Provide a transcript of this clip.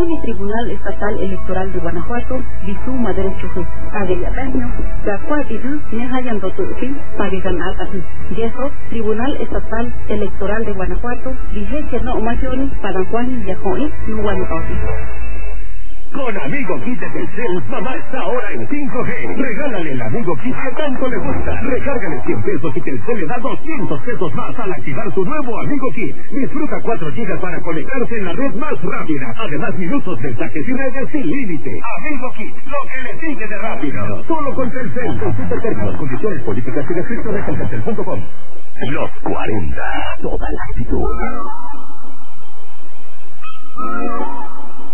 Moni Tribunal Estatal Electoral de Guanajuato, Bisuma Derechos Agellataño, Zacuatitu, Nehayan Toturki, Parigan Atatu. Yeso, Tribunal Estatal Electoral de Guanajuato, Vigente no Mayoni, Paraguay, Yahoy, Nuguanoti. Con Amigo Kit de Telcel, mamá está ahora en 5G. Regálale el Amigo Kit que tanto le gusta. Recárgale 100 pesos y Telcel le da 200 pesos más al activar tu nuevo Amigo Kit. Disfruta 4 gigas para conectarse en la red más rápida. Además, minutos, mensajes y redes sin límite. Amigo Kit, lo que le sigue de rápido. Solo con Telcel. Consulta términos, condiciones, políticas y restricciones en telcel.com. Los 40. Toda la actitud.